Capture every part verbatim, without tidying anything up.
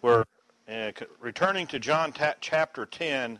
We're uh, returning to John ta- chapter ten,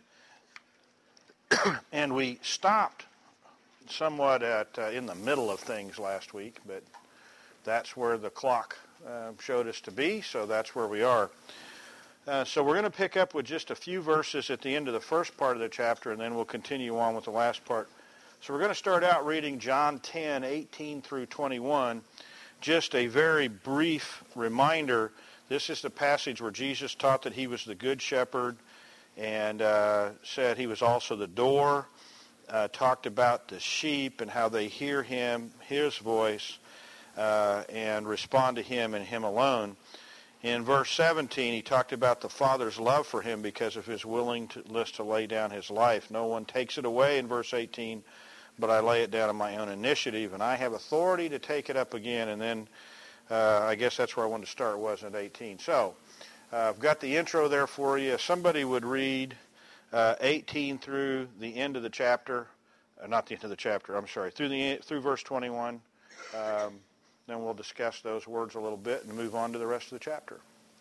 and we stopped somewhat at uh, in the middle of things last week, but that's where the clock uh, showed us to be, so that's where we are. Uh, so we're going to pick up with just a few verses at the end of the first part of the chapter, and then we'll continue on with the last part. So we're going to start out reading John ten, eighteen through twenty-one. Just a very brief reminder. This is the passage where Jesus taught that he was the good shepherd and uh, said he was also the door, uh, talked about the sheep and how they hear him, his voice, uh, and respond to him and him alone. In verse seventeen, he talked about the Father's love for him because of his willingness to lay down his life. No one takes it away in verse eighteen, but I lay it down on my own initiative, and I have authority to take it up again. And then uh, I guess that's where I wanted to start, wasn't it, eighteen? So uh, I've got the intro there for you. If somebody would read uh, eighteen through the end of the chapter, uh, not the end of the chapter, I'm sorry, through the through verse twenty-one. Um, then we'll discuss those words a little bit and move on to the rest of the chapter.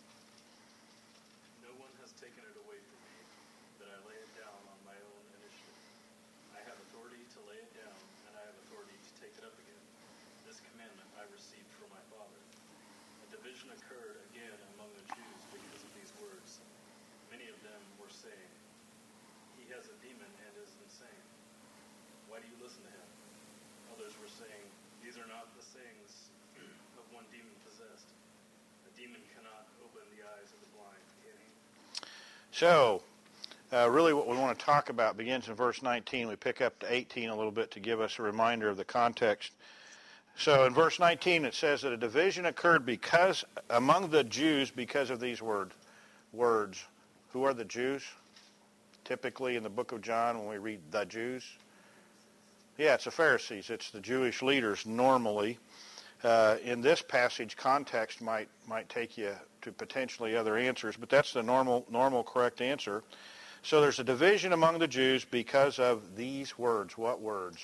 No one has taken it away from me, but I lay it down on my own initiative. I have authority to lay it down, and I have authority to take it up again. This commandment I received from my Father. A division occurred again among the Jews because of these words. Many of them were saying, "He has a demon and is insane. Why do you listen to him?" Others were saying, "These are not the sayings of one demon-possessed. A demon cannot open the eyes of the blind, can he?" So, uh, really what we want to talk about begins in verse nineteen. We pick up to eighteen a little bit to give us a reminder of the context. So in verse nineteen it says that a division occurred because among the Jews because of these word, words. Who are the Jews? Typically in the book of John when we read the Jews. Yeah, it's the Pharisees. It's the Jewish leaders normally. Uh, in this passage, context might might take you to potentially other answers, but that's the normal normal correct answer. So there's a division among the Jews because of these words. What words?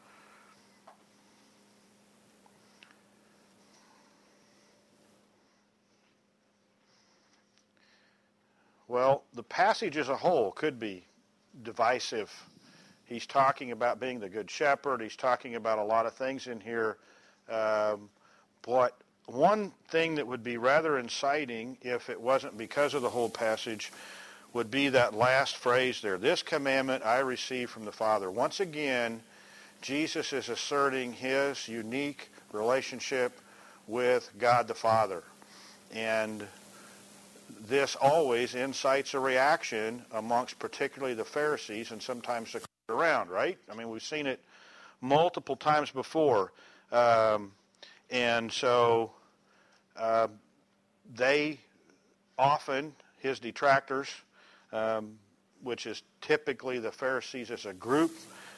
Well, the passage as a whole could be divisive. He's talking about being the good shepherd. He's talking about a lot of things in here. Um, but one thing that would be rather inciting, if it wasn't because of the whole passage, would be that last phrase there. This commandment I received from the Father. Once again, Jesus is asserting his unique relationship with God the Father. And this always incites a reaction amongst particularly the Pharisees and sometimes the around, right? I mean, we've seen it multiple times before. Um, and so uh, they often, his detractors, um, which is typically the Pharisees as a group,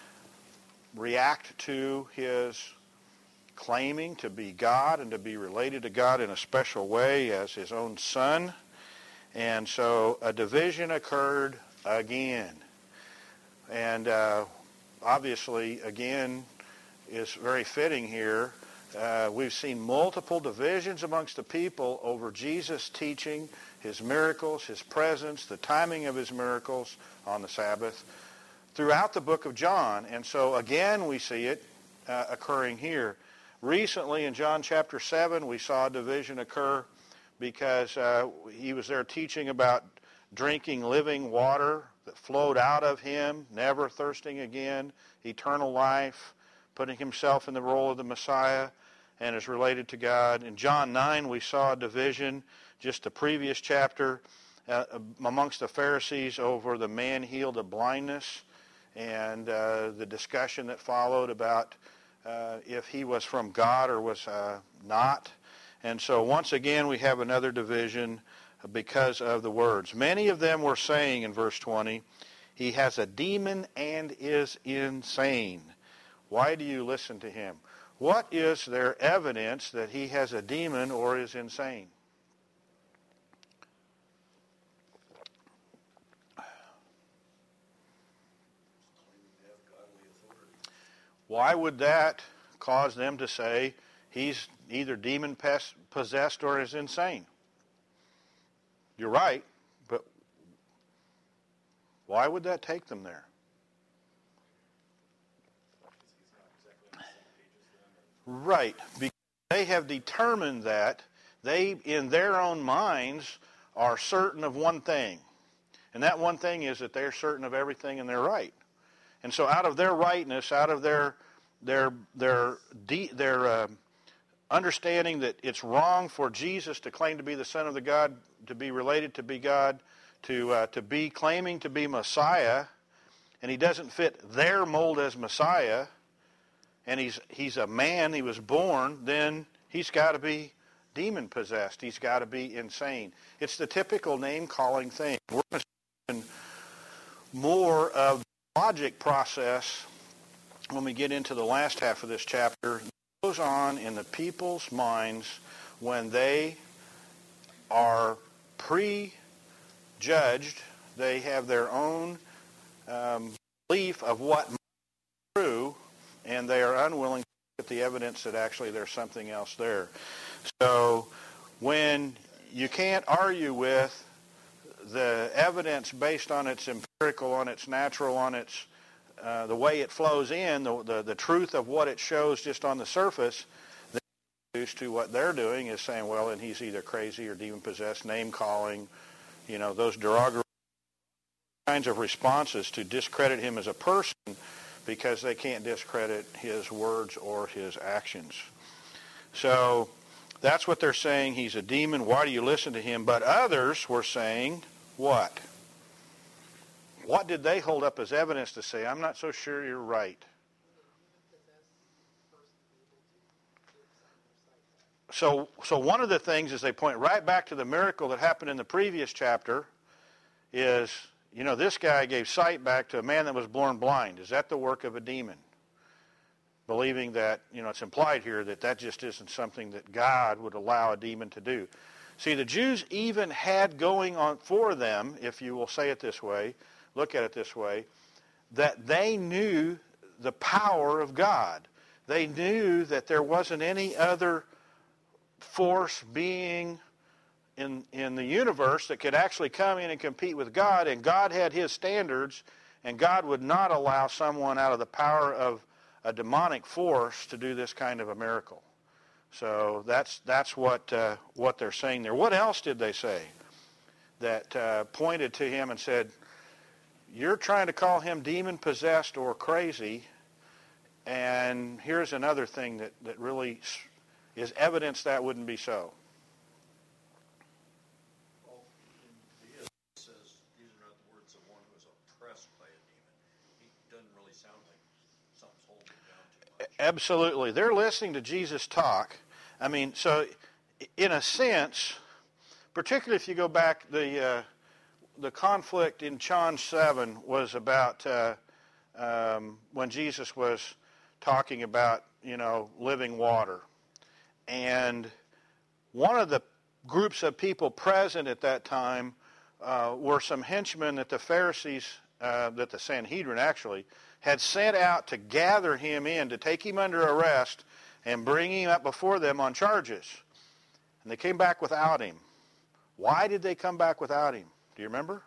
react to his claiming to be God and to be related to God in a special way as his own son. And so a division occurred again. And uh, obviously, again, is very fitting here. Uh, we've seen multiple divisions amongst the people over Jesus' teaching, his miracles, his presence, the timing of his miracles on the Sabbath throughout the book of John. And so, again, we see it uh, occurring here. Recently, in John chapter seven, we saw a division occur because uh, he was there teaching about drinking living water that flowed out of him, never thirsting again, eternal life, putting himself in the role of the Messiah and is related to God. In John nine, we saw a division, just the previous chapter, uh, amongst the Pharisees over the man healed of blindness and uh, the discussion that followed about uh, if he was from God or was uh, not. And so once again, we have another division because of the words. Many of them were saying in verse twenty, he has a demon and is insane. Why do you listen to him? What is their evidence that he has a demon or is insane? Why would that cause them to say he's either demon possessed or is insane? You're right, but why would that take them there? Right, because they have determined that they, in their own minds, are certain of one thing. And that one thing is that they're certain of everything and they're right. And so out of their rightness, out of their their their de- their uh, understanding that it's wrong for Jesus to claim to be the Son of the God, to be related to be God, to uh, to be claiming to be Messiah, and he doesn't fit their mold as Messiah, and he's he's a man, he was born, then he's got to be demon-possessed. He's got to be insane. It's the typical name-calling thing. We're going to see more of the logic process when we get into the last half of this chapter. It goes on in the people's minds when they are prejudged. They have their own um, belief of what might be true, and they are unwilling to look at the evidence that actually there's something else there. So when you can't argue with the evidence based on its empirical, on its natural, on its uh, the way it flows in, the, the the truth of what it shows just on the surface, then used to what they're doing is saying, well, and he's either crazy or demon-possessed, name-calling, you know, those derogatory kinds of responses to discredit him as a person because they can't discredit his words or his actions. So that's what they're saying. He's a demon. Why do you listen to him? But others were saying, what? What did they hold up as evidence to say, I'm not so sure you're right? So, so one of the things is they point right back to the miracle that happened in the previous chapter is, you know, this guy gave sight back to a man that was born blind. Is that the work of a demon? Believing that, you know, it's implied here that that just isn't something that God would allow a demon to do. See, the Jews even had going on for them, if you will say it this way, look at it this way, that they knew the power of God. They knew that there wasn't any other force, being in, in the universe that could actually come in and compete with God, and God had his standards, and God would not allow someone out of the power of a demonic force to do this kind of a miracle. So that's that's what uh, what they're saying there. What else did they say that uh, pointed to him and said, you're trying to call him demon-possessed or crazy, and here's another thing that, that really is evidence that wouldn't be so. Well, in the it says these are not the words of one who is oppressed by a demon. He doesn't really sound like something's holding him down too much. Absolutely. They're listening to Jesus talk. I mean, so in a sense, particularly if you go back, the uh, the conflict in John seven was about uh, um, when Jesus was talking about, you know, living water. And one of the groups of people present at that time uh, were some henchmen that the Pharisees, uh, that the Sanhedrin actually, had sent out to gather him in, to take him under arrest and bring him up before them on charges. And they came back without him. Why did they come back without him? Do you remember?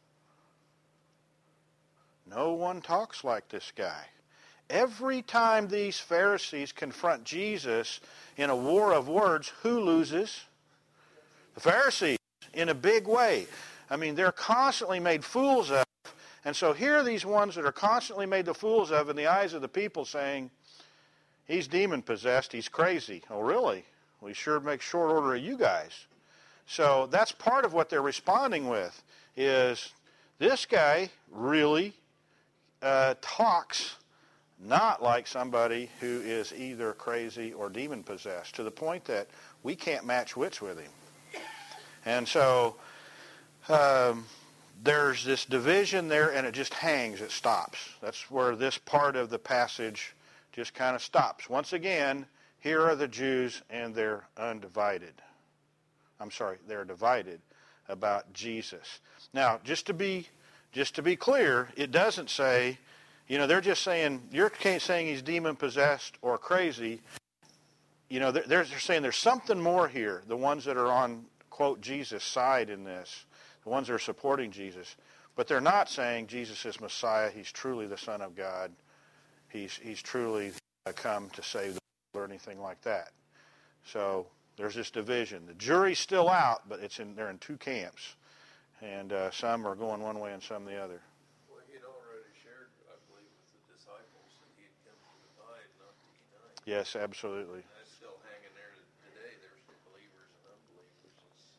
No one talks like this guy. Every time these Pharisees confront Jesus in a war of words, who loses? The Pharisees, in a big way. I mean, they're constantly made fools of. And so here are these ones that are constantly made the fools of in the eyes of the people saying, he's demon-possessed, he's crazy. Oh, really? We sure make short order of you guys. So that's part of what they're responding with, is this guy really uh, talks not like somebody who is either crazy or demon-possessed, to the point that we can't match wits with him. And so um, there's this division there, and it just hangs, it stops. That's where this part of the passage just kind of stops. Once again, here are the Jews, and they're undivided. I'm sorry, they're divided about Jesus. Now, just to be just to be clear, it doesn't say, you know, they're just saying, you're saying he's demon-possessed or crazy. You know, they're, they're saying there's something more here, the ones that are on quote, Jesus' side in this, the ones that are supporting Jesus. But they're not saying Jesus is Messiah. He's truly the Son of God. He's, he's truly come to save the world or anything like that. So there's this division. The jury's still out, but it's in, they're in two camps. And uh, some are going one way and some the other. Well, he had already shared, I believe, with the disciples that he had come to divide, not to unite. Yes, absolutely. That's still hanging there today. There's the believers and unbelievers.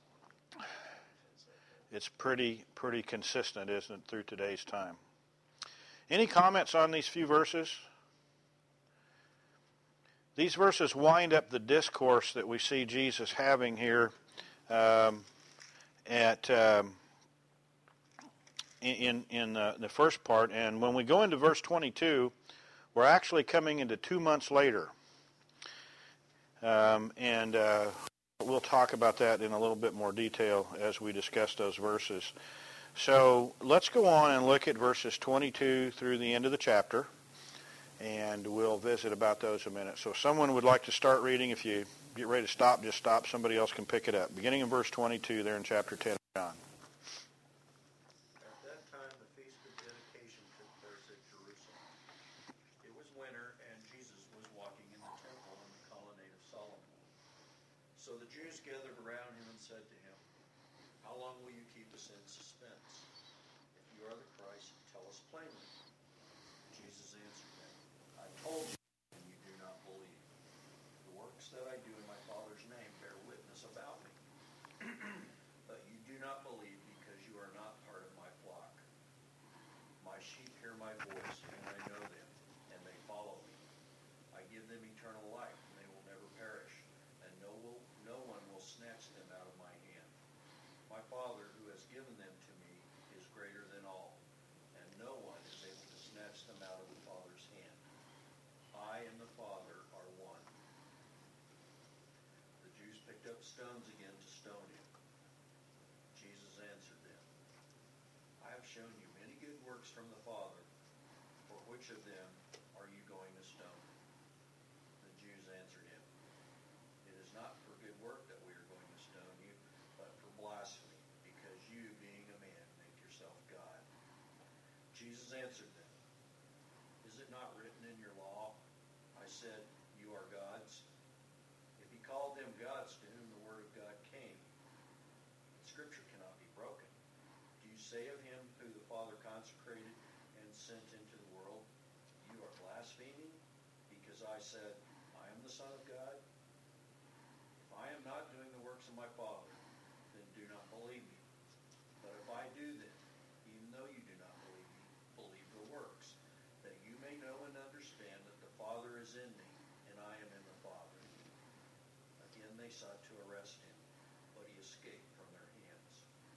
It's, It's pretty, pretty consistent, isn't it, through today's time. Any comments on these few verses? These verses wind up the discourse that we see Jesus having here um, at um, in in uh, the first part. And when we go into verse twenty-two, we're actually coming into two months later. Um, and uh, we'll talk about that in a little bit more detail as we discuss those verses. So let's go on and look at verses twenty-two through the end of the chapter. And we'll visit about those in a minute. So if someone would like to start reading, if you get ready to stop, just stop. Somebody else can pick it up. Beginning in verse twenty-two there in chapter ten of John. At that time, the Feast of Dedication took place at Jerusalem. It was winter, and Jesus was walking in the temple in the colonnade of Solomon. So the Jews gathered around him and said to him, "How long will you keep us in suspense? If you are the Christ, tell us plainly." Jesus answered them, "I told you, and you do not believe. The works that I do in my Father's name bear witness about me. But you do not believe because you are not part of my flock. My sheep hear my voice, and I know them, and they follow me. I give them eternal life, and they will never perish, and no, will, no one will snatch them out of my hand. My Father, who has given them to me, is greater than all, and no one is able to snatch them out of the Father's hand. I and the Father are one." The Jews picked up stones again to stone him. Jesus answered them, "I have shown you many good works from the Father. For which of them are you going to stone?" The Jews answered him, "It is not for good work that we are going to stone you, but for blasphemy, because you, being a man, make yourself God." Jesus answered them, "Is it not written in your law, I said, you are gods? If he called them gods to whom the word of God came, the scripture cannot be broken. Do you say of him who the Father consecrated and sent into the world, you are blaspheming, because I said, I am the Son of God? If I am not doing the works of my Father, then do not believe me. But if I do them, even though you do not believe me, believe the works, that you may know and understand that the Father is in me, and I am in the Father." Again they sought to arrest him, but he escaped from their hands.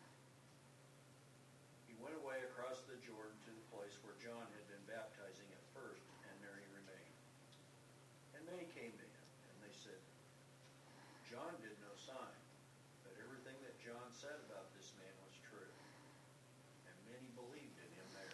He went away across the Jordan to the place where John had been baptizing at first, and there he remained. And many came to him, and they said, "John did no sign, but everything that John said about this man was true." And many believed in him there.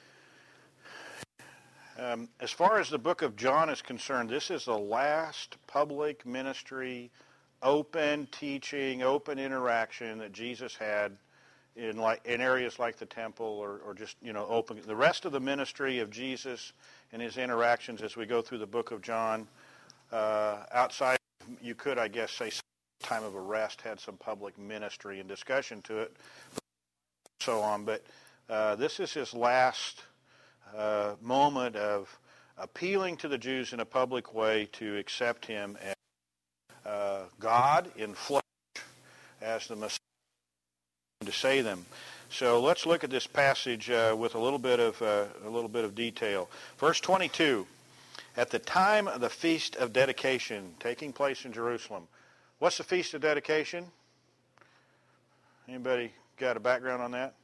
Um, as far as the book of John is concerned, this is the last public ministry, open teaching, open interaction that Jesus had in like in areas like the temple or, or just, you know, open. The rest of the ministry of Jesus and his interactions as we go through the book of John, uh, outside, you could, I guess, say time of arrest had some public ministry and discussion to it, so on. But uh, this is his last Uh, moment of appealing to the Jews in a public way to accept him as uh, God in flesh, as the Messiah, to save them. So let's look at this passage uh, with a little bit of uh, a little bit of detail. Verse twenty-two. At the time of the Feast of Dedication taking place in Jerusalem. What's the Feast of Dedication? Anybody got a background on that?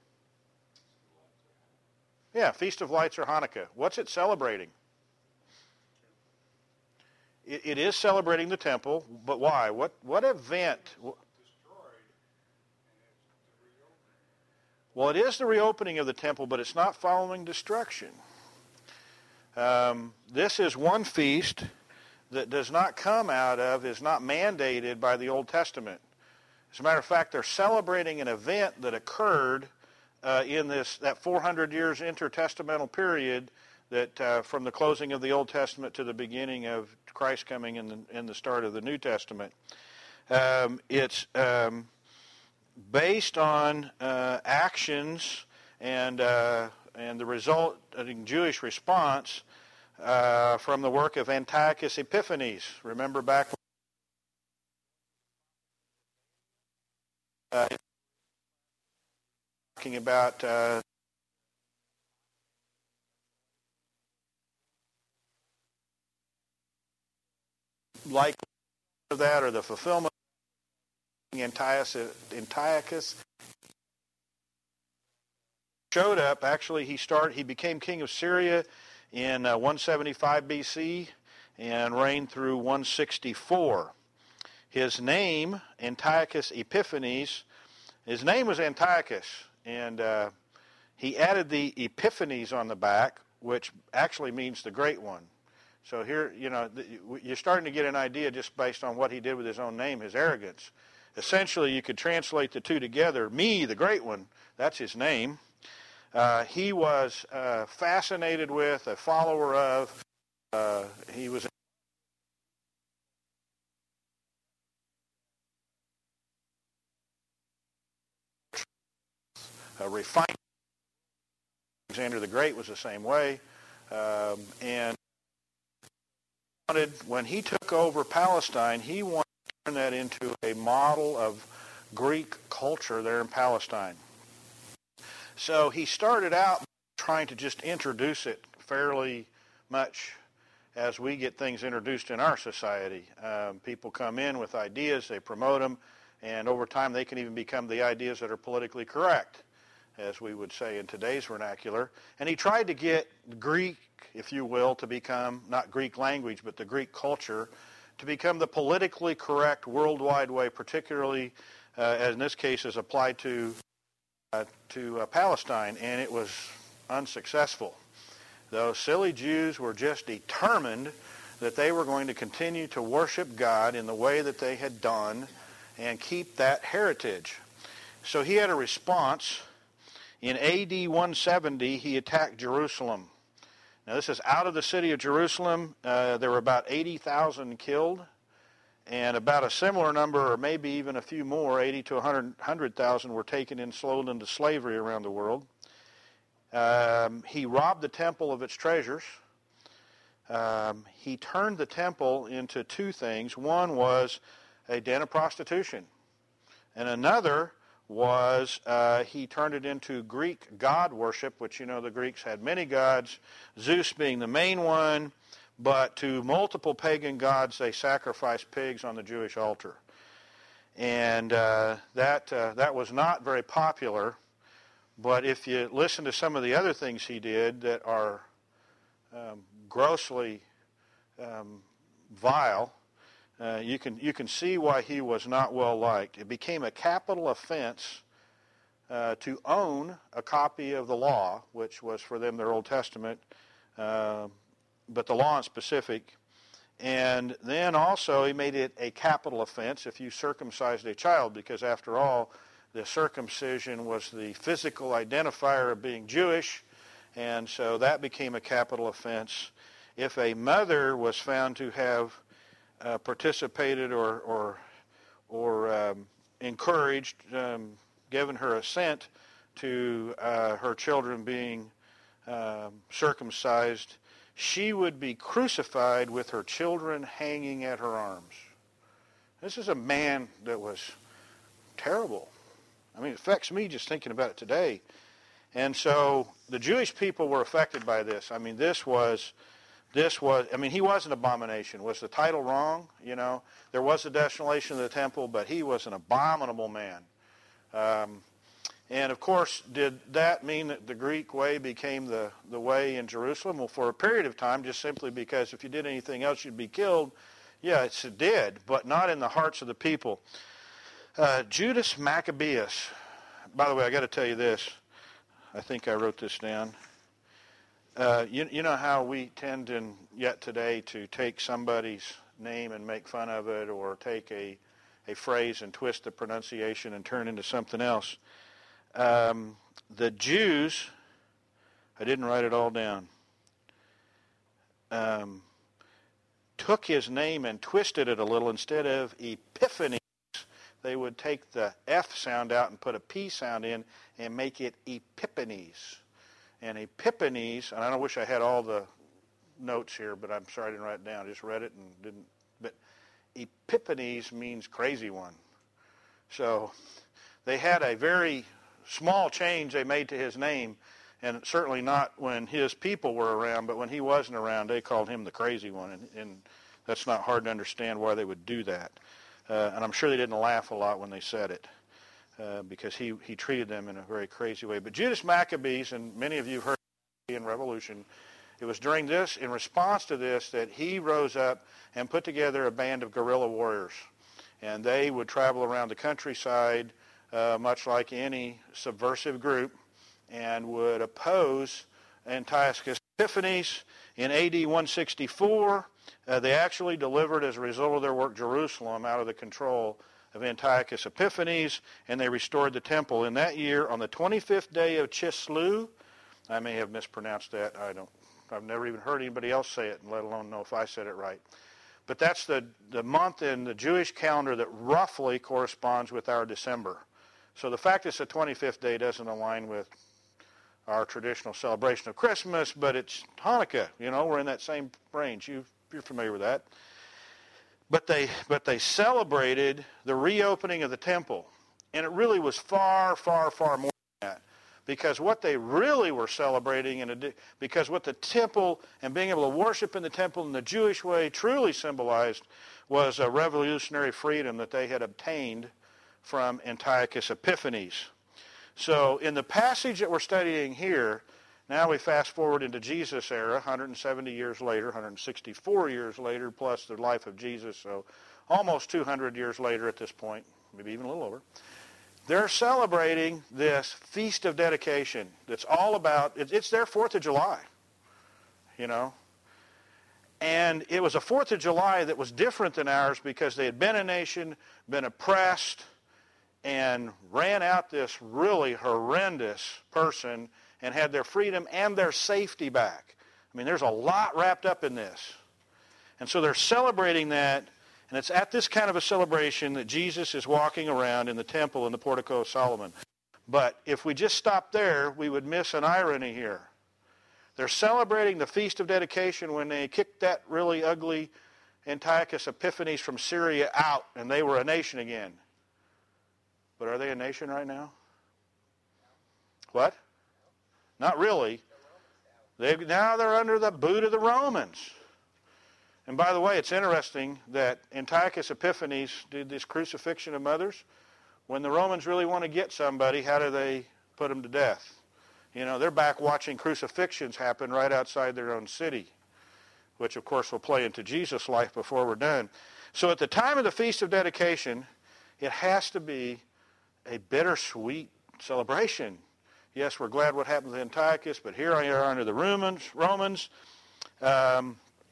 Yeah, Feast of Lights or Hanukkah. What's it celebrating? It, it is celebrating the temple, but why? What what event? Well, it is the reopening of the temple, but it's not following destruction. Um, this is one feast that does not come out of, is not mandated by the Old Testament. As a matter of fact, they're celebrating an event that occurred uh, in this that four hundred years intertestamental period that uh, from the closing of the Old Testament to the beginning of Christ coming in the, in the start of the New Testament. Um, it's um, based on uh, actions and uh, and the resulting Jewish response uh, from the work of Antiochus Epiphanes. Remember back uh, talking about uh, like that or the fulfillment of Antiochus, Antiochus showed up. Actually, he started. He became king of Syria in uh, one seventy-five B C and reigned through one sixty-four. His name, Antiochus Epiphanes, his name was Antiochus, and uh, he added the Epiphanes on the back, which actually means the Great One. So here, you know, you're starting to get an idea just based on what he did with his own name, his arrogance. Essentially, you could translate the two together. Me, the Great One, that's his name. Uh, he was uh, fascinated with, a follower of, uh, he was a refined. Alexander the Great was the same way. Um, and wanted, when he took over Palestine, he wanted to turn that into a model of Greek culture there in Palestine. So he started out trying to just introduce it fairly much as we get things introduced in our society. Um, people come in with ideas, they promote them, and over time they can even become the ideas that are politically correct, as we would say in today's vernacular. And he tried to get Greek, if you will, to become, not Greek language, but the Greek culture, to become the politically correct worldwide way, particularly, uh, as in this case, is applied to uh, to uh, Palestine, and it was unsuccessful. Those silly Jews were just determined that they were going to continue to worship God in the way that they had done and keep that heritage. So he had a response. In A D one seventy, he attacked Jerusalem. Now, this is out of the city of Jerusalem. Uh, there were about eighty thousand killed, and about a similar number, or maybe even a few more, eighty to one hundred thousand, were taken in, sold into slavery around the world. Um, he robbed the temple of its treasures. Um, he turned the temple into two things. One was a den of prostitution, and another was uh, he turned it into Greek god worship, which, you know, the Greeks had many gods, Zeus being the main one, but to multiple pagan gods they sacrificed pigs on the Jewish altar. And uh, that uh, that was not very popular, but if you listen to some of the other things he did that are um, grossly um, vile, Uh, you can you can see why he was not well liked. It became a capital offense uh, to own a copy of the law, which was for them their Old Testament, uh, but the law in specific. And then also he made it a capital offense if you circumcised a child, because after all, the circumcision was the physical identifier of being Jewish, and so that became a capital offense. If a mother was found to have Uh, participated or or or um, encouraged, um, given her assent to uh, her children being um, circumcised, she would be crucified with her children hanging at her arms. This is a man that was terrible. I mean, it affects me just thinking about it today. And so the Jewish people were affected by this. I mean, this was... This was, I mean, he was an abomination. Was the title wrong? You know, there was a desolation of the temple, but he was an abominable man. Um, and, of course, did that mean that the Greek way became the, the way in Jerusalem? Well, for a period of time, just simply because if you did anything else, you'd be killed. Yeah, it's, it did, but not in the hearts of the people. Uh, Judas Maccabeus. By the way, I got to tell you this. I think I wrote this down. Uh, you, you know how we tend in, yet today to take somebody's name and make fun of it, or take a a phrase and twist the pronunciation and turn into something else. Um, the Jews, I didn't write it all down, um, took his name and twisted it a little. Instead of Epiphanes, they would take the F sound out and put a P sound in and make it Epiphanes. And Epiphanes, and I don't wish I had all the notes here, but I'm sorry I didn't write it down. I just read it and didn't. But Epiphanes means crazy one. So they had a very small change they made to his name, and certainly not when his people were around, but when he wasn't around, they called him the crazy one, and, and that's not hard to understand why they would do that. Uh, and I'm sure they didn't laugh a lot when they said it, uh, because he, he treated them in a very crazy way. But Judas Maccabees, and many of you have heard in Revolution, it was during this, in response to this, that he rose up and put together a band of guerrilla warriors. And they would travel around the countryside, uh, much like any subversive group, and would oppose Antiochus Epiphanes. In A D one sixty-four, uh, they actually delivered, as a result of their work, Jerusalem out of the control of Antiochus Epiphanes, and they restored the temple. In that year, on the twenty-fifth day of Chislev, I may have mispronounced that. I don't. I've never even heard anybody else say it, let alone know if I said it right. But that's the, the month in the Jewish calendar that roughly corresponds with our December. So the fact it's the twenty-fifth day doesn't align with our traditional celebration of Christmas, but it's Hanukkah. You know, we're in that same range. You, you're familiar with that. But they, but they celebrated the reopening of the temple. And it really was far, far, far more than that. Because what they really were celebrating, and because what the temple and being able to worship in the temple in the Jewish way truly symbolized, was a revolutionary freedom that they had obtained from Antiochus Epiphanes. So in the passage that we're studying here, now we fast forward into Jesus' era, one hundred seventy years later, one hundred sixty-four years later, plus the life of Jesus, so almost two hundred years later at this point, maybe even a little over. They're celebrating this Feast of Dedication that's all about, it's their fourth of July, you know. And it was a fourth of July that was different than ours because they had been a nation, been oppressed, and ran out this really horrendous person and had their freedom and their safety back. I mean, there's a lot wrapped up in this. And so they're celebrating that. And it's at this kind of a celebration that Jesus is walking around in the temple in the Portico of Solomon. But if we just stop there, we would miss an irony here. They're celebrating the Feast of Dedication when they kicked that really ugly Antiochus Epiphanes from Syria out, and they were a nation again. But are they a nation right now? What? Not really. They, now they're under the boot of the Romans. And by the way, it's interesting that Antiochus Epiphanes did this crucifixion of mothers. When the Romans really want to get somebody, how do they put them to death? You know, they're back watching crucifixions happen right outside their own city, which of course will play into Jesus' life before we're done. So at the time of the Feast of Dedication, it has to be a bittersweet celebration. Yes, we're glad what happened to Antiochus, but here I are under the Romans. Romans. Um,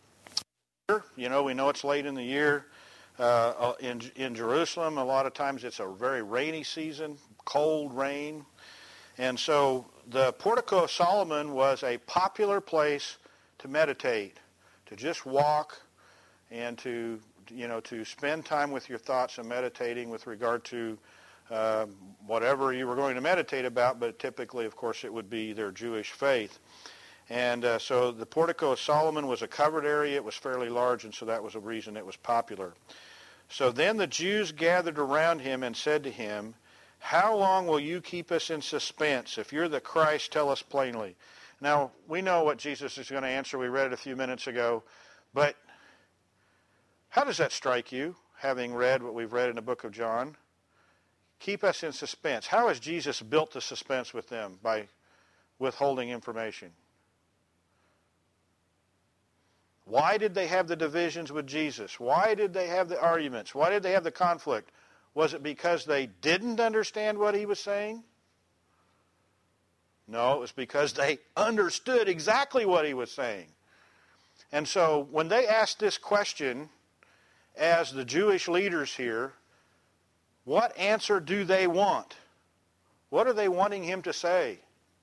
You know, we know it's late in the year uh, in in Jerusalem. A lot of times it's a very rainy season, cold rain. And so the Portico of Solomon was a popular place to meditate, to just walk and to, you know, to spend time with your thoughts and meditating with regard to uh, whatever you were going to meditate about, but typically, of course, it would be their Jewish faith. And uh, so the Portico of Solomon was a covered area. It was fairly large, and so that was a reason it was popular. So then the Jews gathered around him and said to him, "How long will you keep us in suspense? If you're the Christ, tell us plainly." Now, we know what Jesus is going to answer. We read it a few minutes ago. But how does that strike you, having read what we've read in the book of John? Keep us in suspense. How has Jesus built the suspense with them? By withholding information. Why did they have the divisions with Jesus? Why did they have the arguments? Why did they have the conflict? Was it because they didn't understand what he was saying? No, it was because they understood exactly what he was saying. And so when they asked this question, as the Jewish leaders here, What answer do they want? What are they wanting him to say?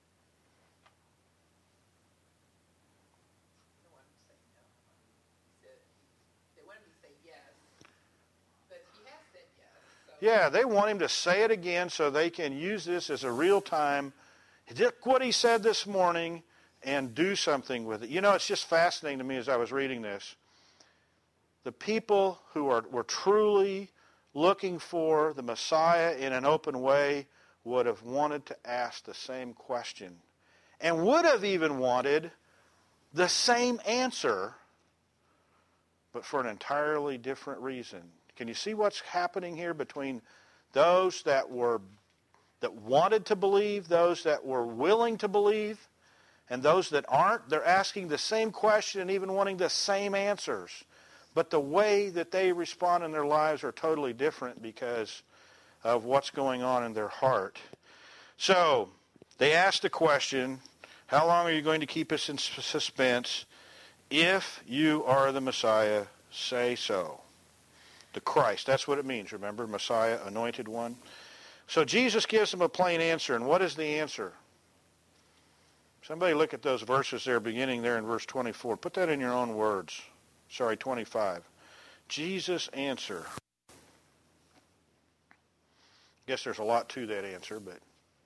Yeah, they want him to say it again so they can use this as a real time. Look what he said this morning and do something with it. You know, it's just fascinating to me as I was reading this. The people who are were truly looking for the Messiah in an open way would have wanted to ask the same question and would have even wanted the same answer, but for an entirely different reason. Can you see what's happening here between those that were that wanted to believe, those that were willing to believe, and those that aren't? They're asking the same question and even wanting the same answers. But the way that they respond in their lives are totally different because of what's going on in their heart. So, they asked the question, how long are you going to keep us in suspense? If you are the Messiah, say so. The Christ, that's what it means, remember? Messiah, anointed one. So Jesus gives them a plain answer, and what is the answer? Somebody look at those verses there, beginning there in verse twenty-four. Put that in your own words. Sorry, twenty-five. Jesus' answer. I guess there's a lot to that answer, but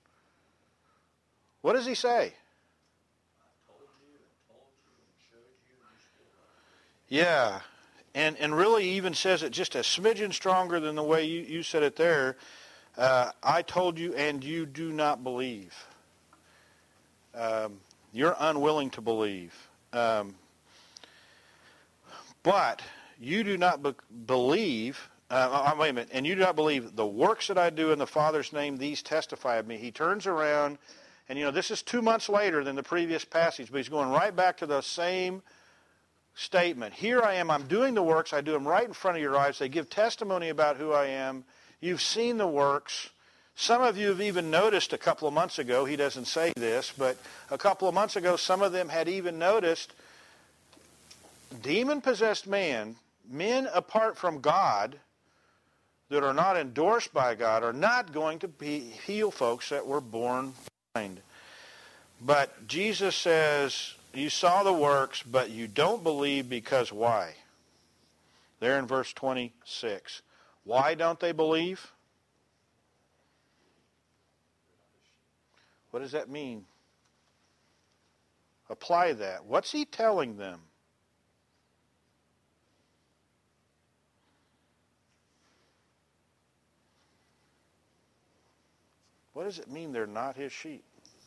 what does he say? Yeah, and and really even says it just a smidgen stronger than the way you, you said it there. Uh, I told you and you do not believe. Um, you're unwilling to believe. Um, but you do not be- believe, uh, wait a minute, and you do not believe the works that I do in the Father's name, these testify of me. He turns around, and you know, this is two months later than the previous passage, but he's going right back to the same statement. Here I am, I'm doing the works, I do them right in front of your eyes. They give testimony about who I am. You've seen the works. Some of you have even noticed a couple of months ago, he doesn't say this, but a couple of months ago, some of them had even noticed demon-possessed man, men apart from God, that are not endorsed by God, are not going to be, heal folks that were born blind. But Jesus says, you saw the works, but you don't believe because why? There in verse twenty-six. Why don't they believe? What does that mean? Apply that. What's he telling them? What does it mean they're not his sheep?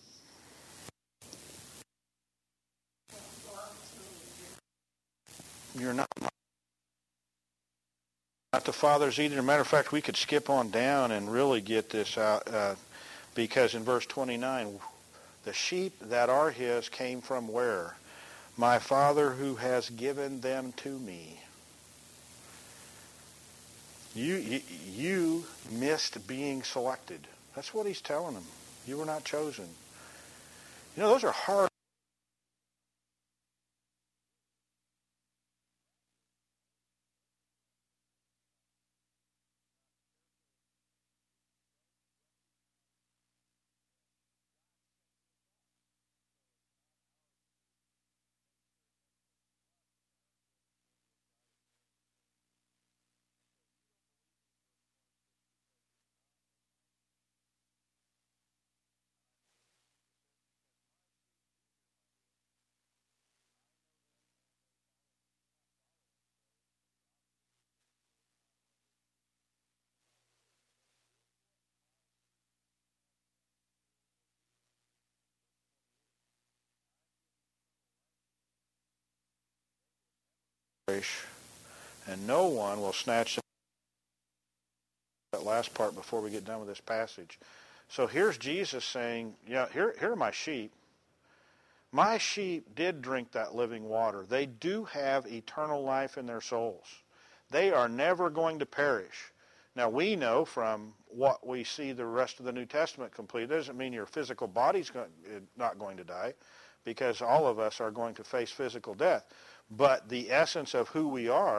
You're not not the Father's either. As a matter of fact, we could skip on down and really get this out, uh, because in verse twenty-nine, the sheep that are his came from where? My Father who has given them to me. You, you, you missed being selected. That's what he's telling them. You were not chosen. You know, those are hard. And no one will snatch them. That last part before we get done with this passage. So here's Jesus saying, yeah, here, here are my sheep. My sheep did drink that living water. They do have eternal life in their souls. They are never going to perish. Now we know from what we see the rest of the New Testament complete, it doesn't mean your physical body's not going to die, because all of us are going to face physical death. But the essence of who we are,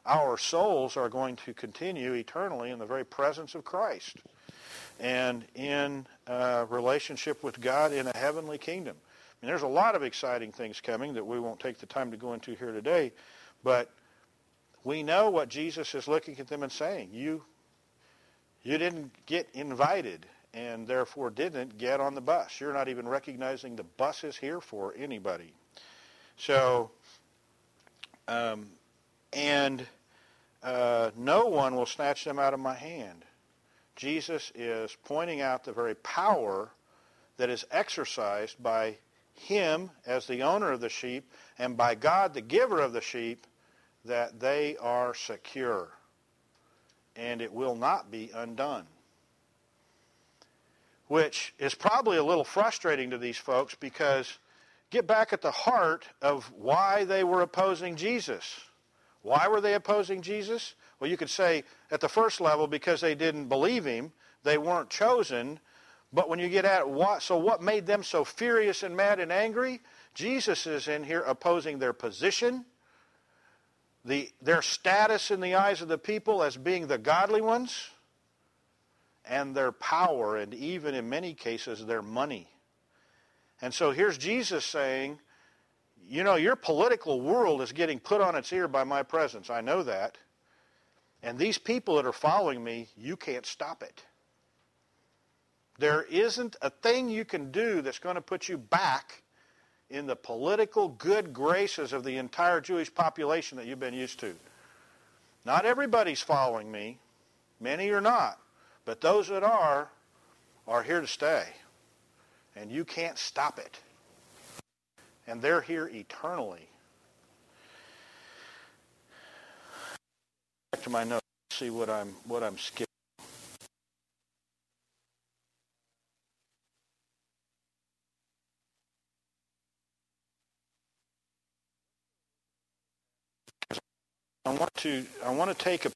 our souls are going to continue eternally in the very presence of Christ and in uh, relationship with God in a heavenly kingdom. I mean, there's a lot of exciting things coming that we won't take the time to go into here today, but we know what Jesus is looking at them and saying. You, you didn't get invited and therefore didn't get on the bus. You're not even recognizing the bus is here for anybody. So, um, and uh, no one will snatch them out of my hand. Jesus is pointing out the very power that is exercised by him as the owner of the sheep and by God, the giver of the sheep, that they are secure and it will not be undone. Which is probably a little frustrating to these folks, because get back at the heart of why they were opposing Jesus. Why were they opposing Jesus? Well, you could say at the first level because they didn't believe him, they weren't chosen. But when you get at what, so what made them so furious and mad and angry? Jesus is in here opposing their position, the, their status in the eyes of the people as being the godly ones, and their power, and even in many cases their money. And so here's Jesus saying, you know, your political world is getting put on its ear by my presence. I know that. And these people that are following me, you can't stop it. There isn't a thing you can do that's going to put you back in the political good graces of the entire Jewish population that you've been used to. Not everybody's following me. Many are not. But those that are, are here to stay. And you can't stop it. And they're here eternally. Back to my notes, see what I'm what I'm skipping. I want to I want to take a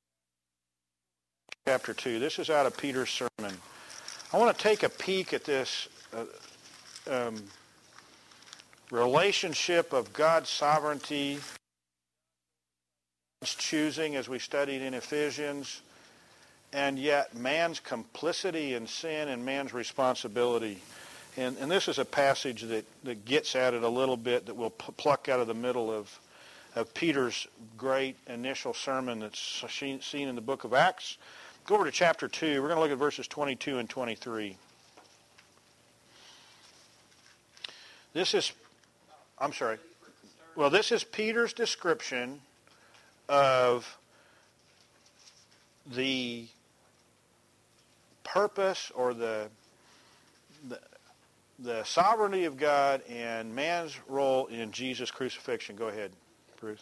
chapter two. This is out of Peter's sermon. I want to take a peek at this uh, um, relationship of God's sovereignty, God's choosing, as we studied in Ephesians, and yet man's complicity in sin and man's responsibility. And, and this is a passage that, that gets at it a little bit, that we'll p- pluck out of the middle of, of Peter's great initial sermon that's seen in the book of Acts. Go over to chapter two. We're going to look at verses twenty-two and twenty-three. This is, I'm sorry. Well, this is Peter's description of the purpose or the, the, the sovereignty of God and man's role in Jesus' crucifixion. Go ahead, Bruce.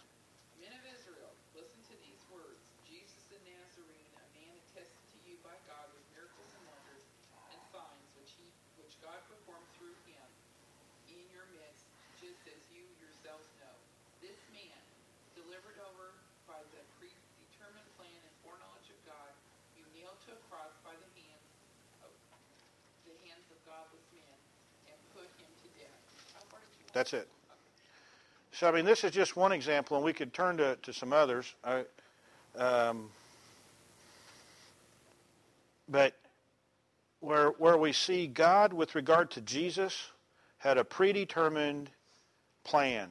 That's it. So, I mean, this is just one example, and we could turn to, to some others. I, um, but where, where we see God, with regard to Jesus, had a predetermined plan.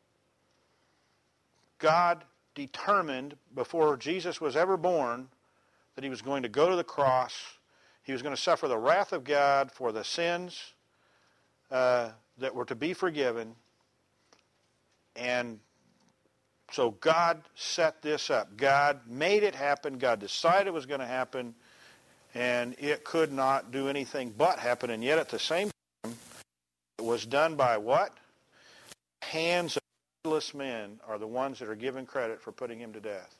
God determined before Jesus was ever born that he was going to go to the cross. He was going to suffer the wrath of God for the sins uh, that were to be forgiven. And so God set this up. God made it happen. God decided it was going to happen. And it could not do anything but happen. And yet at the same time, it was done by what? Hands of godless men are the ones that are given credit for putting him to death.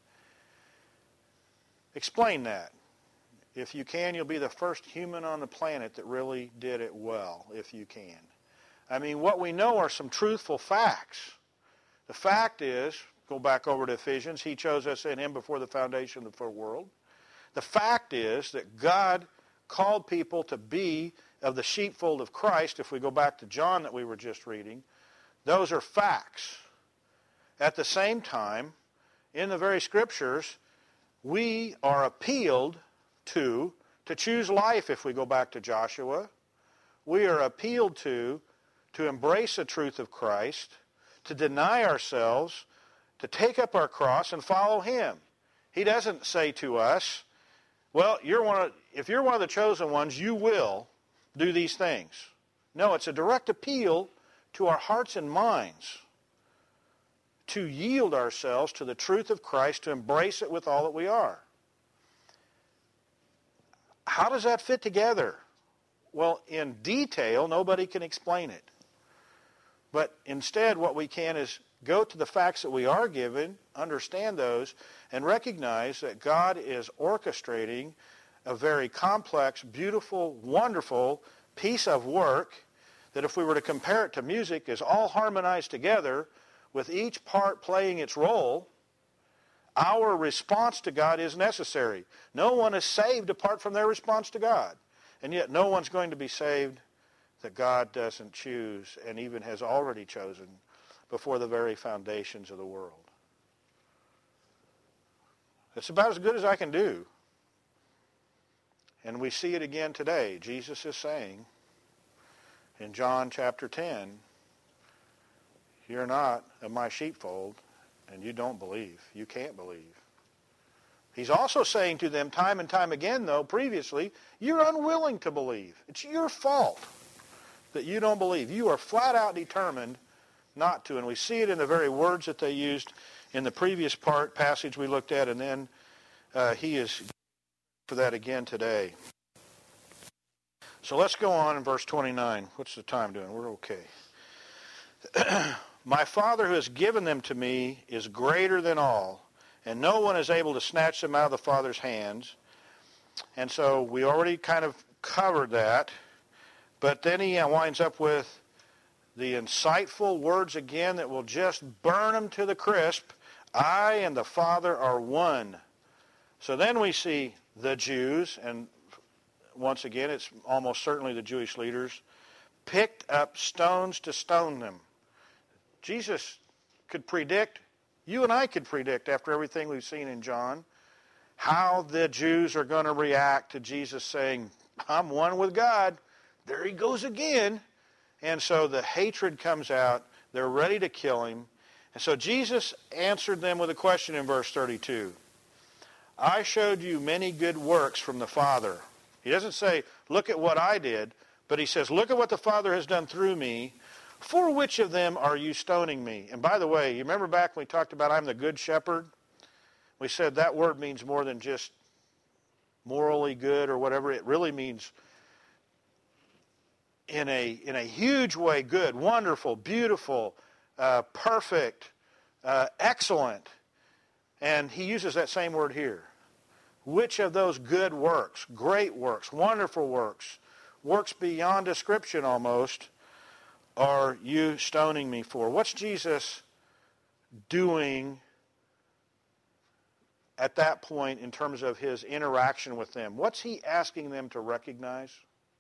Explain that. If you can, you'll be the first human on the planet that really did it well, if you can. I mean, what we know are some truthful facts. The fact is, go back over to Ephesians, he chose us in him before the foundation of the world. The fact is that God called people to be of the sheepfold of Christ. If we go back to John that we were just reading, those are facts. At the same time, in the very Scriptures, we are appealed to, to choose life if we go back to Joshua. We are appealed to, to embrace the truth of Christ, to deny ourselves, to take up our cross and follow Him. He doesn't say to us, well, you're one of, if you're one of the chosen ones, you will do these things. No, it's a direct appeal to our hearts and minds to yield ourselves to the truth of Christ, to embrace it with all that we are. How does that fit together? Well, in detail, nobody can explain it. But instead, what we can is go to the facts that we are given, understand those, and recognize that God is orchestrating a very complex, beautiful, wonderful piece of work that, if we were to compare it to music, is all harmonized together with each part playing its role. Our response to God is necessary. No one is saved apart from their response to God. And yet no one's going to be saved that God doesn't choose and even has already chosen before the very foundations of the world. It's about as good as I can do. And we see it again today. Jesus is saying in John chapter ten, you're not of my sheepfold, and you don't believe. You can't believe. He's also saying to them time and time again, though, previously, you're unwilling to believe. It's your fault that you don't believe. You are flat out determined not to. And we see it in the very words that they used in the previous part passage we looked at, and then uh, he is for that again today. So let's go on in verse twenty-nine. What's the time doing? We're okay. My Father who has given them to me is greater than all, and no one is able to snatch them out of the Father's hands. And so we already kind of covered that. But then he winds up with the insightful words again that will just burn them to the crisp. I and the Father are one. So then we see the Jews, and once again it's almost certainly the Jewish leaders, picked up stones to stone them. Jesus could predict, you and I could predict after everything we've seen in John, how the Jews are going to react to Jesus saying, I'm one with God. There he goes again. And so the hatred comes out. They're ready to kill him. And so Jesus answered them with a question in verse thirty-two. I showed you many good works from the Father. He doesn't say, look at what I did, but he says, look at what the Father has done through me. For which of them are you stoning me? And by the way, you remember back when we talked about I'm the good shepherd? We said that word means more than just morally good or whatever. It really means in a in a huge way good, wonderful, beautiful, uh, perfect, uh, excellent. And he uses that same word here. Which of those good works, great works, wonderful works, works beyond description almost, are you stoning me for? What's Jesus doing at that point in terms of his interaction with them? What's he asking them to recognize?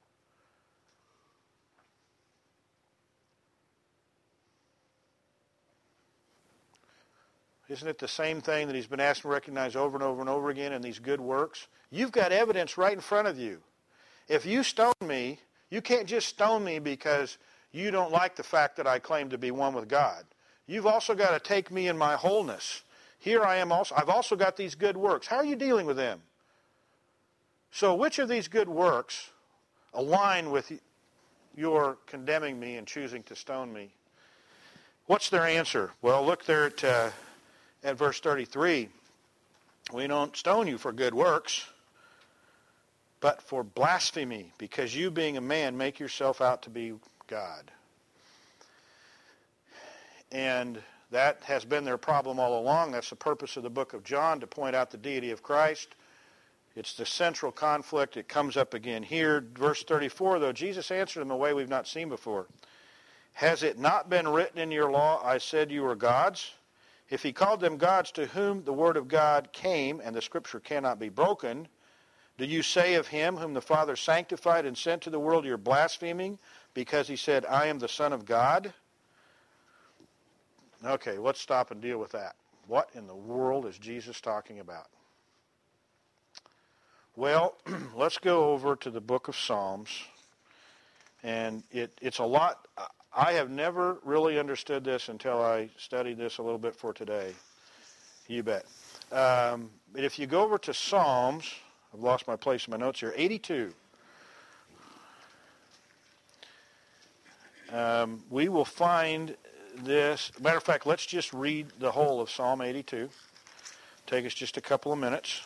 Isn't it the same thing that he's been asked to recognize over and over and over again in these good works? You've got evidence right in front of you. If you stone me, you can't just stone me because you don't like the fact that I claim to be one with God. You've also got to take me in my wholeness. Here I am also. I've also got these good works. How are you dealing with them? So which of these good works align with your condemning me and choosing to stone me? What's their answer? Well, look there at, uh, at verse thirty-three. We don't stone you for good works, but for blasphemy, because you, being a man, make yourself out to be God. And that has been their problem all along. That's the purpose of the book of John, to point out the deity of Christ. It's the central conflict. It comes up again here. Verse thirty-four, though, Jesus answered them in a way we've not seen before. Has it not been written in your law, I said you were gods? If he called them gods to whom the word of God came, and the scripture cannot be broken, do you say of him whom the Father sanctified and sent to the world, you're blaspheming, because he said, I am the Son of God? Okay, let's stop and deal with that. What in the world is Jesus talking about? Well, let's go over to the book of Psalms. And it, it's a lot. I have never really understood this until I studied this a little bit for today. You bet. Um, but if you go over to Psalms, I've lost my place in my notes here, eighty-two. Um, we will find this. Matter of fact, let's just read the whole of Psalm eighty-two. Take us just a couple of minutes.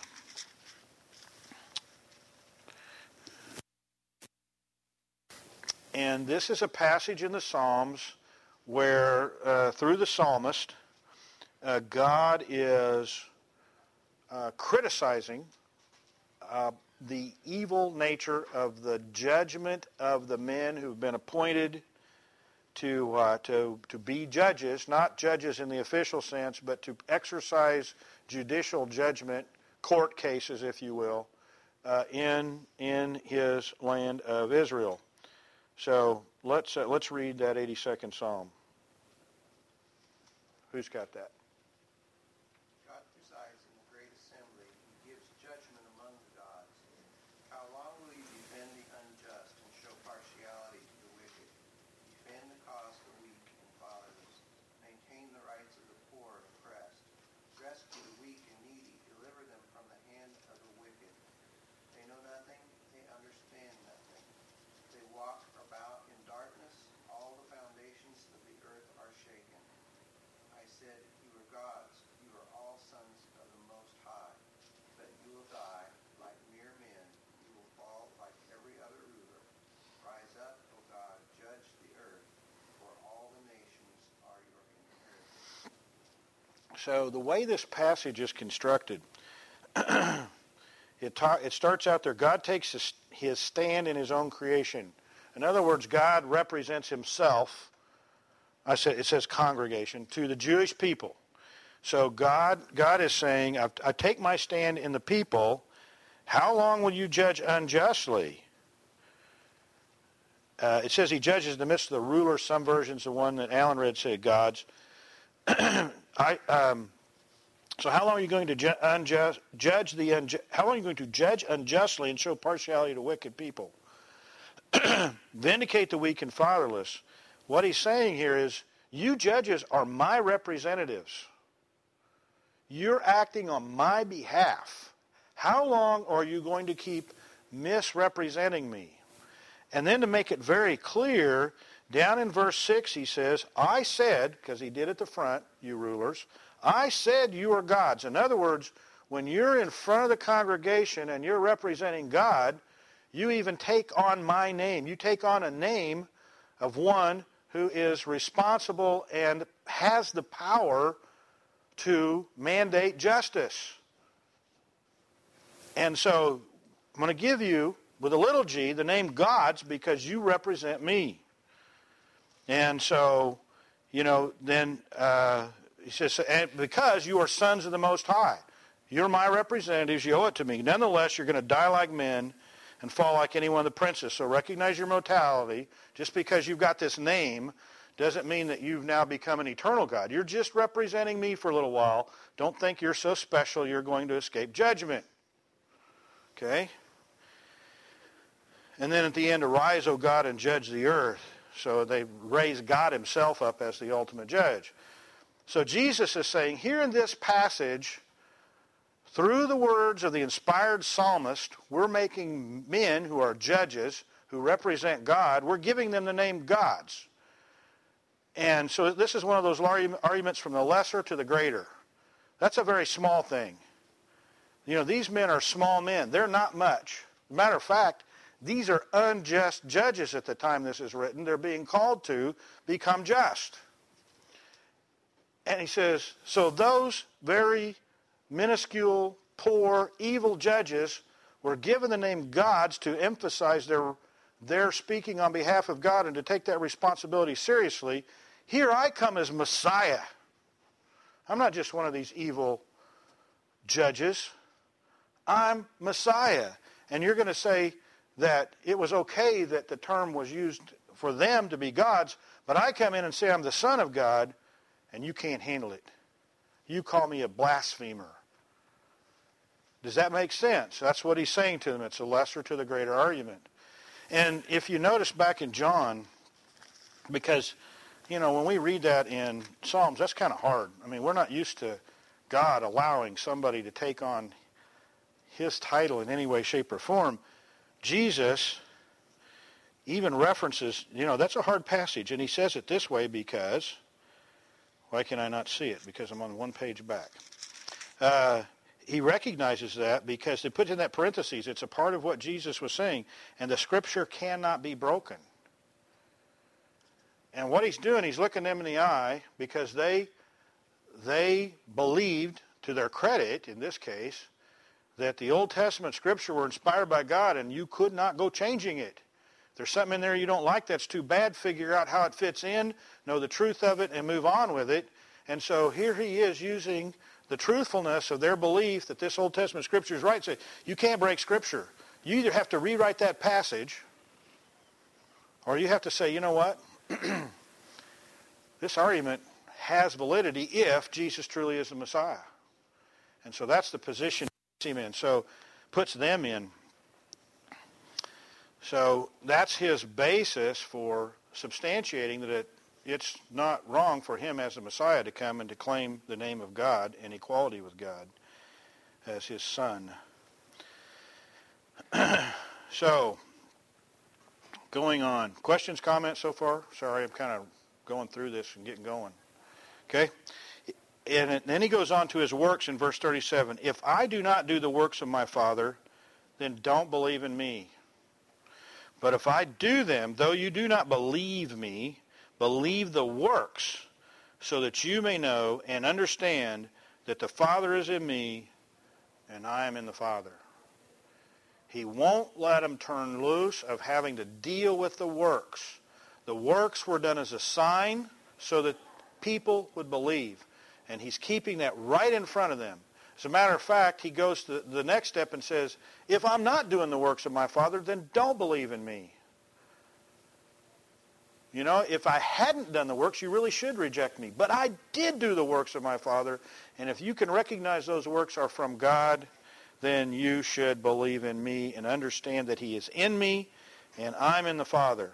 And this is a passage in the Psalms where, uh, through the psalmist, uh, God is uh, criticizing uh, the evil nature of the judgment of the men who've been appointed to uh, to to be judges, not judges in the official sense, but to exercise judicial judgment, court cases, if you will, uh, in in His land of Israel. So let's uh, let's read that eighty-second Psalm. Who's got that? God presides in the great assembly. He gives judgment among the gods. How long will you defend the unjust and show partiality to the wicked? Defend the cause of the weak and fatherless. Maintain the rights of the poor and oppressed. Rescue the weak and needy. Deliver them from the hand of the wicked. They know nothing. They understand nothing. They walk about in darkness. All the foundations of the earth are shaken. I said, you are gods. You are all sons of the Most High. But you will die like mere men. You will fall like every other ruler. Rise up, O God, judge the earth, for all the nations are your inheritance. So the way this passage is constructed, it, ta- it starts out there, God takes his, his stand in his own creation. In other words, God represents himself, I said, it says congregation, to the Jewish people. So God, God is saying, I, I take my stand in the people. How long will you judge unjustly? Uh, it says he judges in the midst of the rulers. Some versions, the one that Alan read, say God's. I, um, so how long are you going to ju- unjust, judge the unjust? How long are you going to judge unjustly and show partiality to wicked people? Vindicate the weak and fatherless. What he's saying here is, you judges are my representatives. You're acting on my behalf. How long are you going to keep misrepresenting me? And then to make it very clear, down in verse six he says, I said, because he did at the front, you rulers, I said you are gods. In other words, when you're in front of the congregation and you're representing God, you even take on my name. You take on a name of one who is responsible and has the power to mandate justice. And so I'm going to give you, with a little g, the name gods because you represent me. And so, you know, then uh, he says, and because you are sons of the Most High. You're my representatives. You owe it to me. Nonetheless, you're going to die like men and fall like any one of the princes. So recognize your mortality. Just because you've got this name doesn't mean that you've now become an eternal God. You're just representing me for a little while. Don't think you're so special you're going to escape judgment. Okay? And then at the end, arise, O God, and judge the earth. So they raise God himself up as the ultimate judge. So Jesus is saying, here in this passage, through the words of the inspired psalmist, we're making men who are judges, who represent God, we're giving them the name gods. And so this is one of those arguments from the lesser to the greater. That's a very small thing. You know, these men are small men. They're not much. As a matter of fact, these are unjust judges at the time this is written. They're being called to become just. And he says, so those very minuscule, poor, evil judges were given the name gods to emphasize their, their speaking on behalf of God and to take that responsibility seriously. Here I come as Messiah. I'm not just one of these evil judges. I'm Messiah. And you're going to say that it was okay that the term was used for them to be gods, but I come in and say I'm the Son of God, and you can't handle it. You call me a blasphemer. Does that make sense? That's what he's saying to them. It's a lesser to the greater argument. And if you notice back in John, because, you know, when we read that in Psalms, that's kind of hard. I mean, we're not used to God allowing somebody to take on his title in any way, shape, or form. Jesus even references, you know, that's a hard passage. And he says it this way because, why can I not see it? Because I'm on one page back. Uh, he recognizes that because they put in that parentheses. It's a part of what Jesus was saying. And the scripture cannot be broken. And what he's doing, he's looking them in the eye because they, they believed, to their credit in this case, that the Old Testament scripture were inspired by God and you could not go changing it. If there's something in there you don't like, that's too bad. Figure out how it fits in, know the truth of it, and move on with it. And so here he is using the truthfulness of their belief that this Old Testament scripture is right. Say, you can't break scripture. You either have to rewrite that passage, or you have to say, you know what? This argument has validity if Jesus truly is the Messiah. And so that's the position he puts him in. So puts them in. So that's his basis for substantiating that it, it's not wrong for him as the Messiah to come and to claim the name of God and equality with God as his son. So, going on. Questions, comments so far? Sorry, I'm kind of going through this and getting going. Okay? And then he goes on to his works in verse thirty-seven. If I do not do the works of my Father, then don't believe in me. But if I do them, though you do not believe me, believe the works, so that you may know and understand that the Father is in me and I am in the Father. He won't let them turn loose of having to deal with the works. The works were done as a sign so that people would believe. And he's keeping that right in front of them. As a matter of fact, he goes to the next step and says, if I'm not doing the works of my Father, then don't believe in me. You know, if I hadn't done the works, you really should reject me. But I did do the works of my Father. And if you can recognize those works are from God, then you should believe in me and understand that he is in me and I'm in the Father.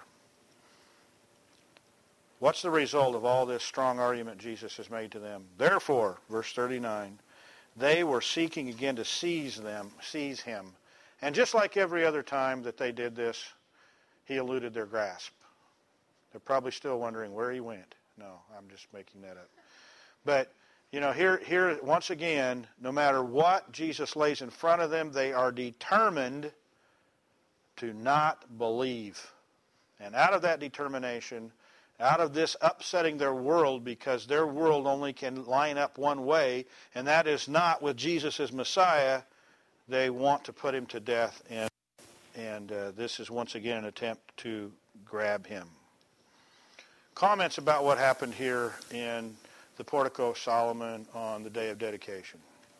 What's the result of all this strong argument Jesus has made to them? Therefore, verse thirty-nine, they were seeking again to seize them, seize him. And just like every other time that they did this, he eluded their grasp. They're probably still wondering where he went. No, I'm just making that up. But, you know, here, here once again, no matter what Jesus lays in front of them, they are determined to not believe. And out of that determination, out of this upsetting their world, because their world only can line up one way, and that is not with Jesus as Messiah, they want to put him to death. And, and uh, this is once again an attempt to grab him. Comments about what happened here in the Portico of Solomon on the day of dedication.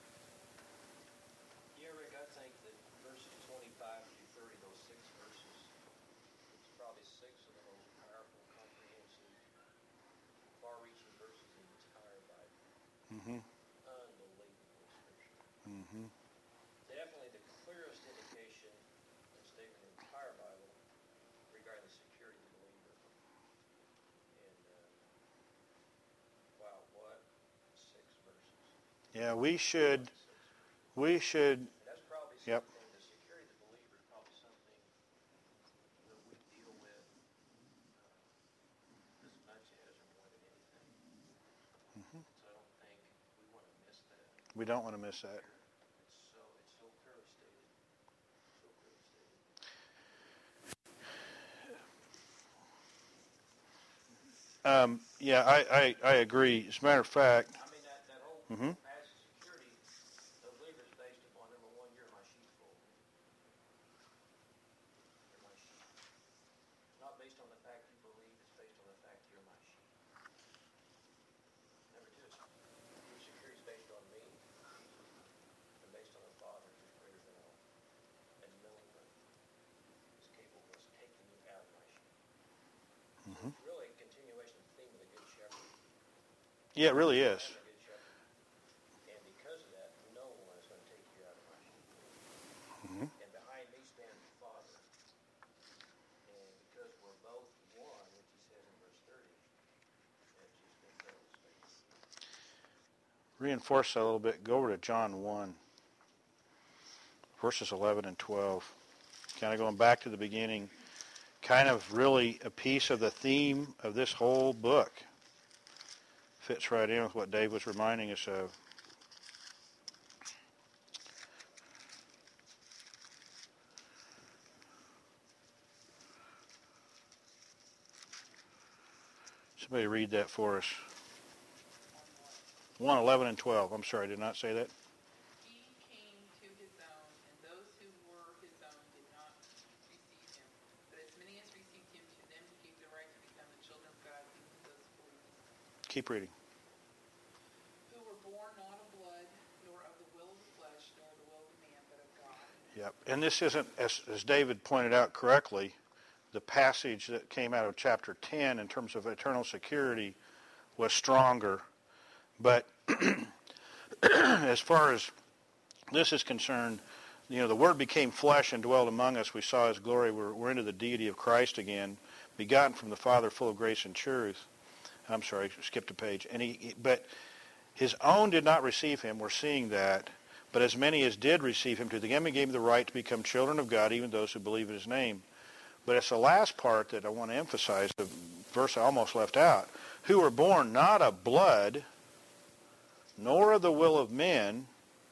Yeah, Rick, I think that verses twenty-five through thirty, those six verses, it's probably six of the most powerful, comprehensive, far-reaching verses in the entire Bible. Mm-hmm. Unbelievable scripture. Mm-hmm. Definitely the clearest indication and statement in the entire Bible regarding the security of the believer. And, uh, wow, what six verses. Yeah, we should, we should, And that's probably yep. something, the security of the believer is probably something that we deal with uh, as much as or more than anything. Mm-hmm. So I don't think we want to miss that. We don't want to miss that. It's so, it's so clearly stated. So clearly stated. Um, yeah, I, I, I agree. As a matter of fact, I mean, that, that whole mm-hmm. passage of security, the believer is based upon, number one, you're my sheepfold. You're my sheep. It's not based on the fact you believe, it's based on the fact you're my sheep. Number two, it's, your security is based on me, and based on the Father who's greater than all, and no one is capable of taking you out of my sheep. Mm-hmm. It's really a continuation of the theme of the Good Shepherd. Yeah, it really is. The Good Shepherd. reinforce that a little bit, go over to John one, verses eleven and twelve. Kind of going back to the beginning, kind of really a piece of the theme of this whole book. Fits right in with what Dave was reminding us of. Somebody read that for us. one, eleven, and twelve. I'm sorry, I did not say that. He came to his own, and those who were his own did not receive him. But as many as received him, to them he gave the right to become the children of God, even those believed. Keep reading. Who were born not of blood, nor of the will of the flesh, nor the will of man, but of God. Yep. And this isn't, as, as David pointed out correctly, the passage that came out of chapter ten in terms of eternal security was stronger. But as far as this is concerned, you know, the Word became flesh and dwelt among us. We saw His glory. We're, we're into the deity of Christ again, begotten from the Father, full of grace and truth. I'm sorry, I skipped a page. And he, but His own did not receive Him. We're seeing that. But as many as did receive Him, to them He gave the right to become children of God, even those who believe in His name. But it's the last part that I want to emphasize, the verse I almost left out. Who were born not of blood, nor of the will of men,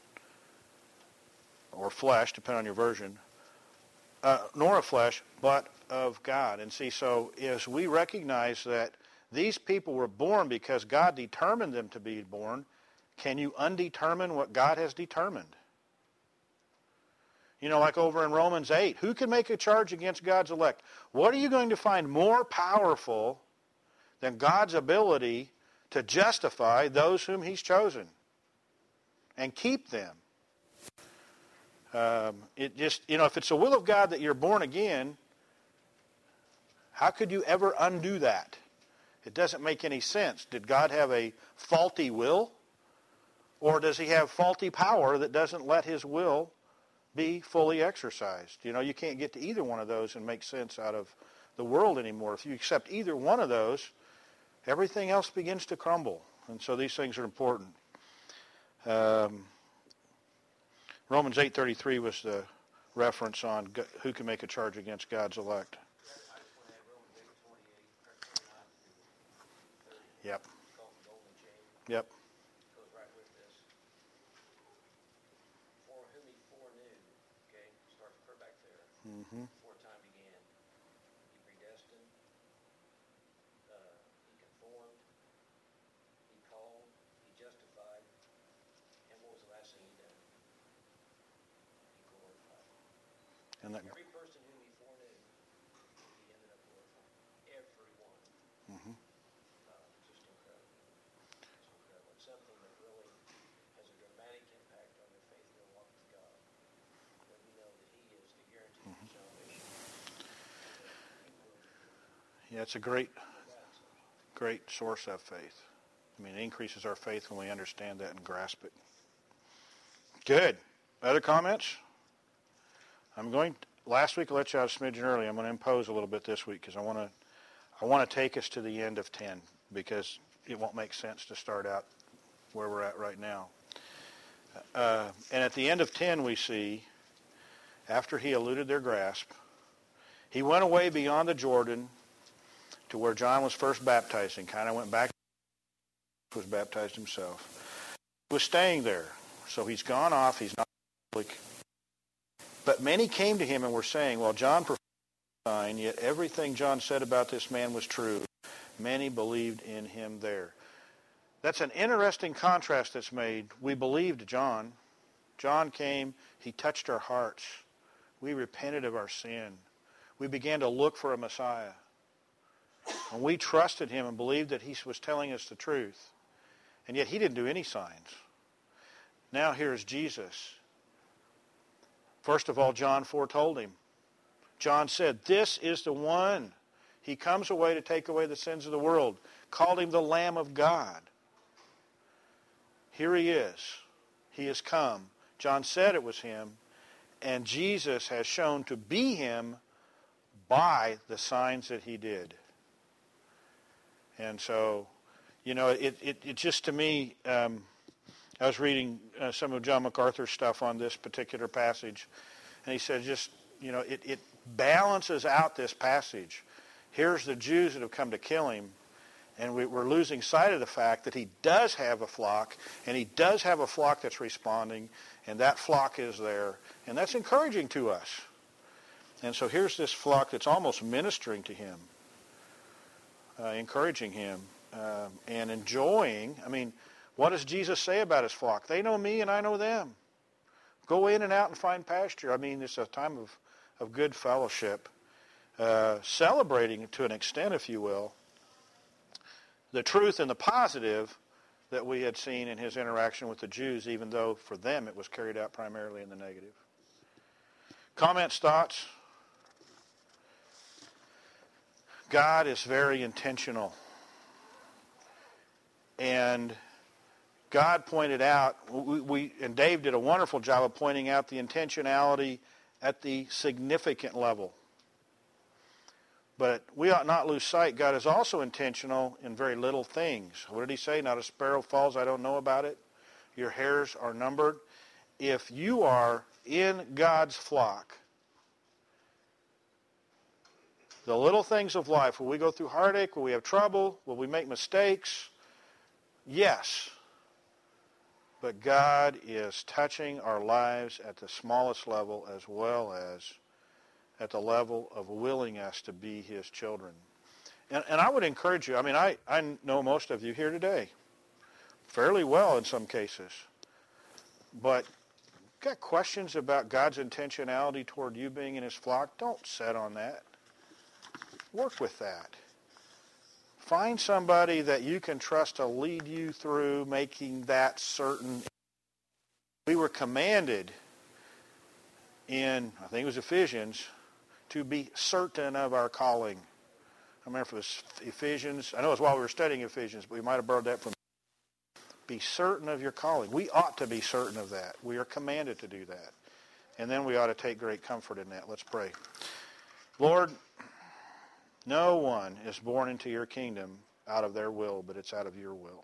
or flesh, depending on your version, uh, nor of flesh, but of God. And see, so as we recognize that these people were born because God determined them to be born, can you undetermine what God has determined? You know, like over in Romans eight, who can make a charge against God's elect? What are you going to find more powerful than God's ability to justify those whom He's chosen and keep them? Um, it just, you know, if it's the will of God that you're born again, how could you ever undo that? It doesn't make any sense. Did God have a faulty will? Or does He have faulty power that doesn't let His will be fully exercised? You know, you can't get to either one of those and make sense out of the world anymore. If you accept either one of those, everything else begins to crumble. And so these things are important. Um, Romans eight thirty-three was the reference on who can make a charge against God's elect. Yep. Yep. Mm-hmm. Before time began, He predestined, uh, He conformed, He called, He justified, and what was the last thing He done? He glorified. And that, Every person whom He foreknew, He ended up glorifying. Everyone. mm-hmm. Uh, just incredible. Just incredible. It's something that really has a dramatic impact on your faith and walk with God. When we know that He is the guarantee of salvation. Yeah, it's a great, great source of faith. I mean, it increases our faith when we understand that and grasp it. Good. Other comments? I'm going. To, last week I let you out a smidgen early. I'm going to impose a little bit this week because I want to. I want to take us to the end of ten because it won't make sense to start out where we're at right now. Uh, and at the end of ten, we see, after He eluded their grasp, He went away beyond the Jordan to where John was first baptizing, kind of went back, was baptized himself. He was staying there, so He's gone off, He's not public. But many came to Him and were saying, well, John performed a sign, yet everything John said about this man was true. Many believed in Him there. That's an interesting contrast that's made. We believed John. John came, He touched our hearts. We repented of our sin. We began to look for a Messiah. And we trusted Him and believed that He was telling us the truth. And yet He didn't do any signs. Now here's Jesus. First of all, John foretold Him. John said, this is the one. He comes away to take away the sins of the world. Called Him the Lamb of God. Here He is. He has come. John said it was Him. And Jesus has shown to be Him by the signs that He did. And so, you know, it, it, it just to me, um, I was reading uh, some of John MacArthur's stuff on this particular passage, and he said just, you know, it, it balances out this passage. Here's the Jews that have come to kill him, and we, we're losing sight of the fact that he does have a flock, and he does have a flock that's responding, and that flock is there, and that's encouraging to us. And so here's this flock that's almost ministering to him, uh, encouraging him, uh, and enjoying. I mean, what does Jesus say about his flock? They know me and I know them. Go in and out and find pasture. I mean, it's a time of, of good fellowship, uh, celebrating to an extent, if you will, the truth and the positive that we had seen in his interaction with the Jews, even though for them it was carried out primarily in the negative. Comments, thoughts? God is very intentional. And God pointed out, we, we and Dave did a wonderful job of pointing out the intentionality at the significant level. But we ought not lose sight. God is also intentional in very little things. What did he say? Not a sparrow falls, I don't know about it. Your hairs are numbered. If you are in God's flock, the little things of life, will we go through heartache? Will we have trouble? Will we make mistakes? Yes. But God is touching our lives at the smallest level as well as at the level of willing us to be his children. And, and I would encourage you, I mean, I, I know most of you here today fairly well in some cases. But got questions about God's intentionality toward you being in his flock? Don't sit on that. Work with that. Find somebody that you can trust to lead you through making that certain. We were commanded in, I think it was Ephesians, to be certain of our calling. I remember if it was Ephesians. I know it's while we were studying Ephesians, but we might have borrowed that from. Be certain of your calling. We ought to be certain of that. We are commanded to do that. And then we ought to take great comfort in that. Let's pray. Lord, no one is born into your kingdom out of their will, but it's out of your will.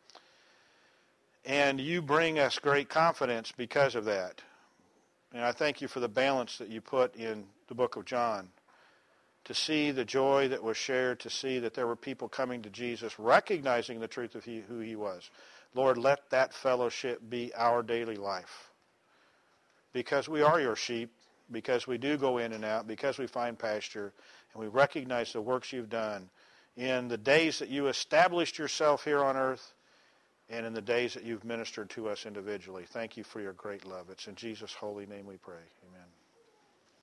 And you bring us great confidence because of that. And I thank you for the balance that you put in the book of John. To see the joy that was shared, to see that there were people coming to Jesus, recognizing the truth of he, who he was. Lord, let that fellowship be our daily life. Because we are your sheep, because we do go in and out, because we find pasture, and we recognize the works you've done in the days that you established yourself here on earth and in the days that you've ministered to us individually. Thank you for your great love. It's in Jesus' holy name we pray.